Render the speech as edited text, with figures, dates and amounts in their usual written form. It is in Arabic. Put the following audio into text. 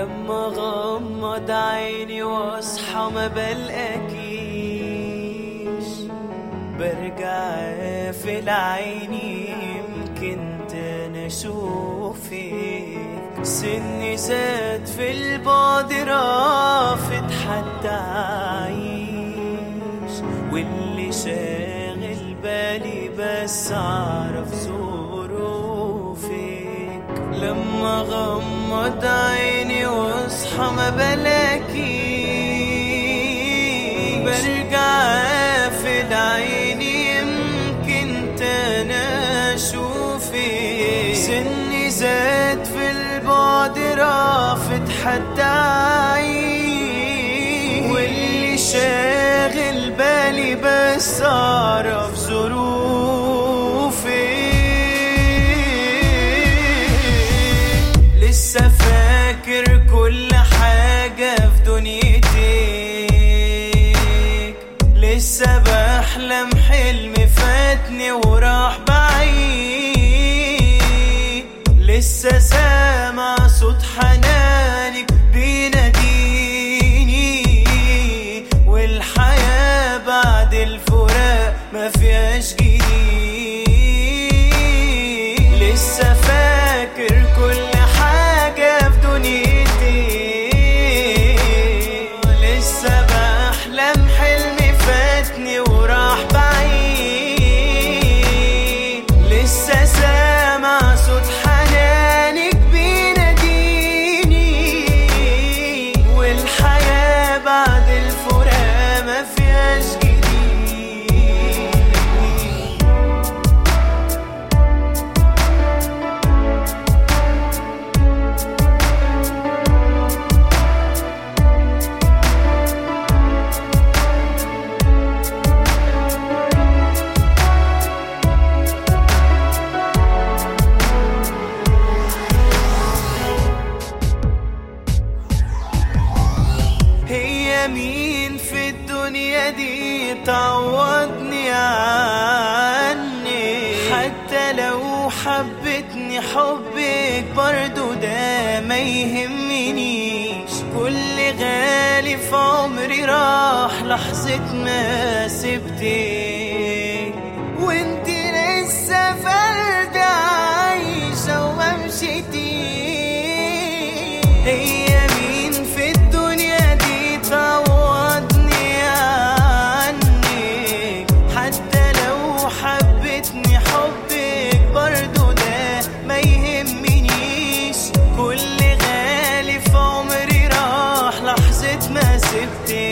لما غمض عيني واصحى ما بلقاكيش، برجع اقفل عيني يمكن تاني اشوفك. سني زاد في البعد رافض حتى عايش، واللي شاغل بالي بس اعرف ظروفك. لما غمض عيني واصحى ما بلاقيش، برجع اقفل عيني يمكن تاني اشوفك. سني زاد في البعد رافض حتى عيش، واللي شاغل بالي بس اعرف ظروفك. لسه فاكر كل حاجة في دنيتك، لسه بحلم حلم فاتني وراح بعيد، لسه سامع صوت حنانك بيناديني، والحياة بعد الفراق ما فيهاش جديد. لسه فاكر كل حاجة في دنيتك، لسه بحلم حلم فاتني وراح بعيد، لسه سامع صوت حنانك بيناديني، والحياة بعد الفراق ما فيهاش جديد. هي مين في الدنيا دي تعوضني عني؟ حتى لو حبتني حبك برضو ده ما يهمنيش. كل غالي في عمري راح لحظة ما سبتك، وانت لسه فردة عايشة وما مشيتيش. هي مين في الدنيا دي تعوضني عنك؟ حتى لو حبتني حبك برضو ده ما يهمنيش. كل غالي في عمري راح لحظة ما سبتك،